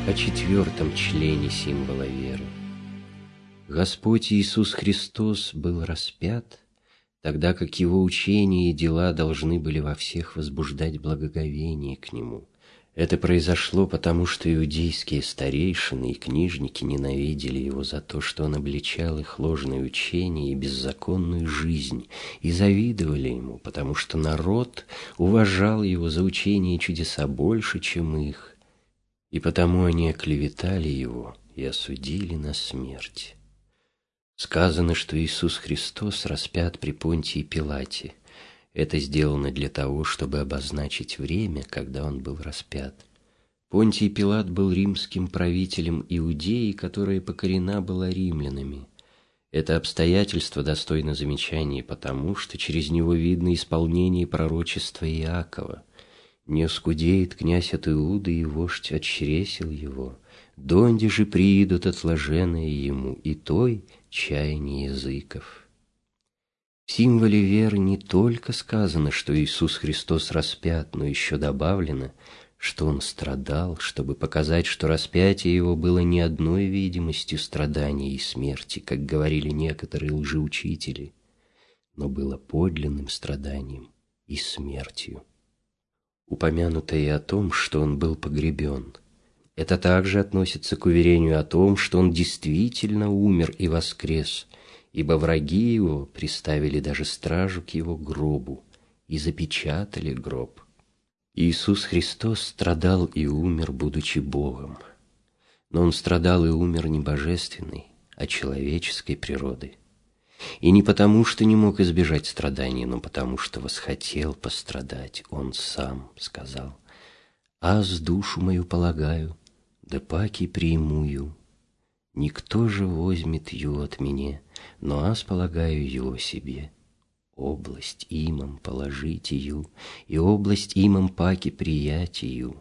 О четвертом члене символа веры. Господь Иисус Христос был распят, тогда как Его учение и дела должны были во всех возбуждать благоговение к Нему. Это произошло потому, что иудейские старейшины и книжники ненавидели Его за то, что Он обличал их ложное учение и беззаконную жизнь, и завидовали Ему, потому что народ уважал Его за учение и чудеса больше, чем их, и потому они оклеветали Его и осудили на смерть. Сказано, что Иисус Христос распят при Понтии Пилате. Это сделано для того, чтобы обозначить время, когда Он был распят. Понтий Пилат был римским правителем Иудеи, которая покорена была римлянами. Это обстоятельство достойно замечания потому, что через него видно исполнение пророчества Иакова. «Не оскудеет князь от Иуды, и вождь от чресел его, донде же приидут отложенные ему, и той чаяние языков». В символе веры не только сказано, что Иисус Христос распят, но еще добавлено, что Он страдал, чтобы показать, что распятие Его было не одной видимостью страдания и смерти, как говорили некоторые лжеучители, но было подлинным страданием и смертью. Упомянуто и о том, что Он был погребен. Это также относится к уверению о том, что Он действительно умер и воскрес, ибо враги Его приставили даже стражу к Его гробу и запечатали гроб. Иисус Христос страдал и умер, будучи Богом. Но Он страдал и умер не божественной, а человеческой природы. И не потому, что не мог избежать страданий, но потому, что восхотел пострадать. Он сам сказал: «Аз душу мою полагаю, да паки примую. Никто же возьмет ее от меня, но аз полагаю ее себе. Область имам положить ее, и область имам паки приять ее».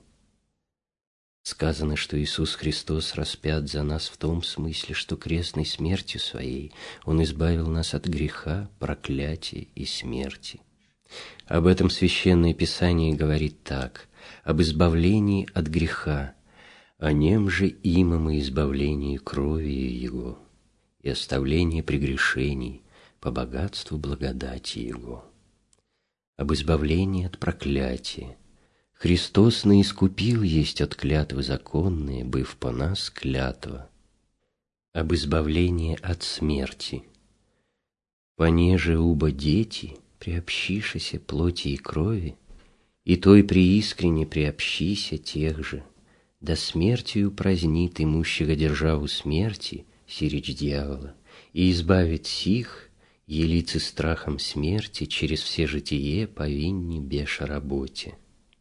Сказано, что Иисус Христос распят за нас в том смысле, что крестной смертью Своей Он избавил нас от греха, проклятия и смерти. Об этом Священное Писание говорит так: об избавлении от греха, о нем же имам и избавлении крови Его, и оставлении прегрешений по богатству благодати Его. Об избавлении от проклятия. Христос наискупил есть от клятвы законные, быв по нас клятва. Об избавлении от смерти. Понеже уба дети, приобщишися плоти и крови, и той преискренне приобщися тех же, да смертью празднит имущего державу смерти, сирич дьявола, и избавит сих, елицы страхом смерти, через все житие повинни беша работе.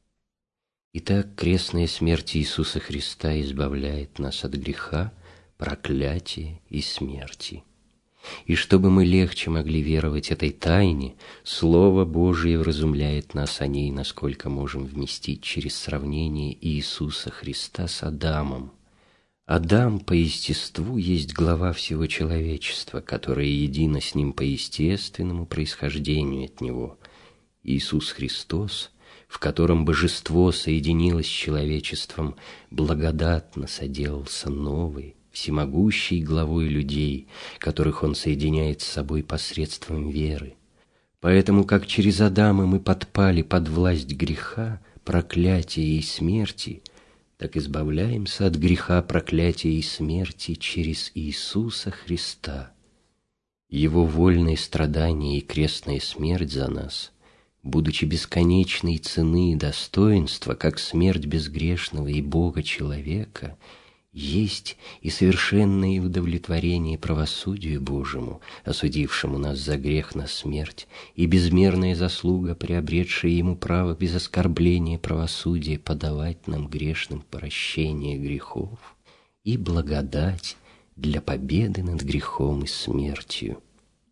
Итак, крестная смерть Иисуса Христа избавляет нас от греха, проклятия и смерти. И чтобы мы легче могли веровать этой тайне, Слово Божие вразумляет нас о ней, насколько можем вместить через сравнение Иисуса Христа с Адамом. Адам по естеству есть глава всего человечества, которое едино с ним по естественному происхождению от него. Иисус Христос, в котором божество соединилось с человечеством, благодатно соделался новый, всемогущей главой людей, которых Он соединяет с собой посредством веры. Поэтому, как через Адама мы подпали под власть греха, проклятия и смерти, так избавляемся от греха, проклятия и смерти через Иисуса Христа. Его вольные страдания и крестная смерть за нас, будучи бесконечной цены и достоинства, как смерть безгрешного и Бога человека, есть и совершенное удовлетворение правосудию Божьему, осудившему нас за грех на смерть, и безмерная заслуга, приобретшая Ему право без оскорбления правосудия подавать нам грешным прощение грехов, и благодать для победы над грехом и смертью.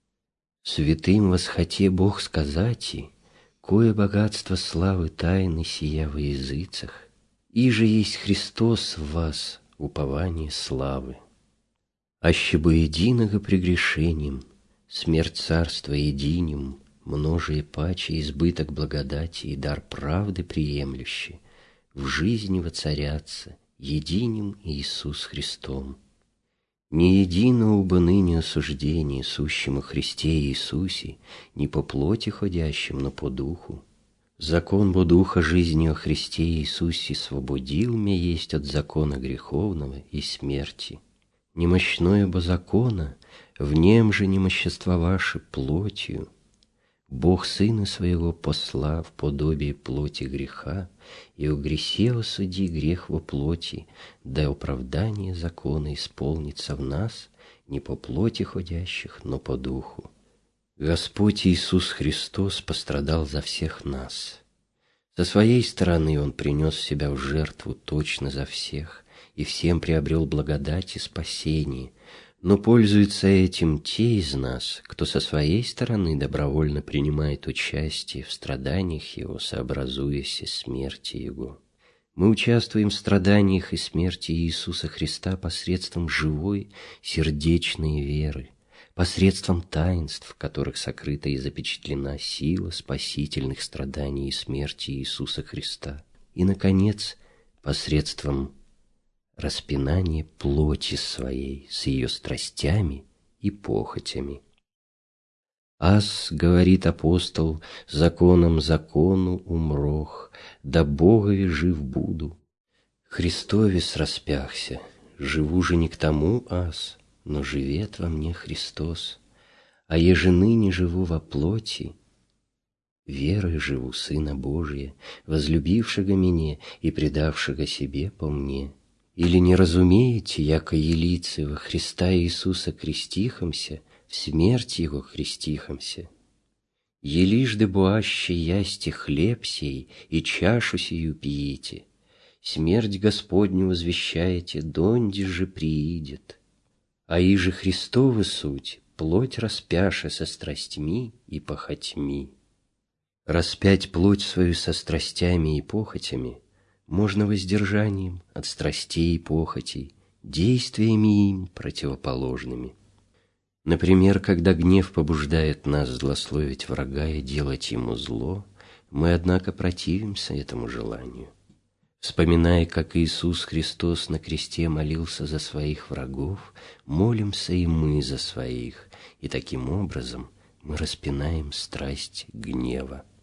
Святым восхоте Бог сказати, кое богатство славы тайны сия во языцах, иже есть Христос в вас, упование славы. Аще бы единого прегрешением, смерть царства единим, множие паче избыток благодати и дар правды приемлющий, в жизни воцарятся единим Иисус Христом. Не едино убо ныне осуждение, сущим о Христе Иисусе, не по плоти ходящим, но по духу. Закон бо духа жизни о Христе Иисусе свободил меня есть от закона греховного и смерти. Немощное бо закона, в нем же немоществовавши плотью, Бог Сына Своего посла в подобие плоти греха, и о грехе осуди грех во плоти, да оправдание закона исполнится в нас, не по плоти ходящих, но по духу. Господь Иисус Христос пострадал за всех нас. Со своей стороны Он принес себя в жертву точно за всех, и всем приобрел благодать и спасение, но пользуются этим те из нас, кто со своей стороны добровольно принимает участие в страданиях Его, сообразуясь смерти Его. Мы участвуем в страданиях и смерти Иисуса Христа посредством живой, сердечной веры, посредством таинств, в которых сокрыта и запечатлена сила спасительных страданий и смерти Иисуса Христа, и, наконец, посредством распинание плоти своей с ее страстями и похотями. «Аз, — говорит апостол, — законом закону умрох, да Богови жив буду. Христовис распяхся, живу же не к тому аз, но живет во мне Христос, а еже ныне живу во плоти, верой живу Сына Божия, возлюбившего меня и предавшего себе по мне. Или не разумеете, яко елицы во Христа Иисуса крестихомся, в смерть Его крестихомся? Елижды буаще ясте хлеб сей и чашу сию пиете, смерть Господню возвещаете, донде же приидет. А иже Христова суть, плоть распяша со страстьми и похотьми». Распять плоть свою со страстями и похотями можно воздержанием от страстей и похотей, действиями им противоположными. Например, когда гнев побуждает нас злословить врага и делать ему зло, мы, однако, противимся этому желанию. Вспоминая, как Иисус Христос на кресте молился за своих врагов, молимся и мы за своих, и таким образом мы распинаем страсть гнева.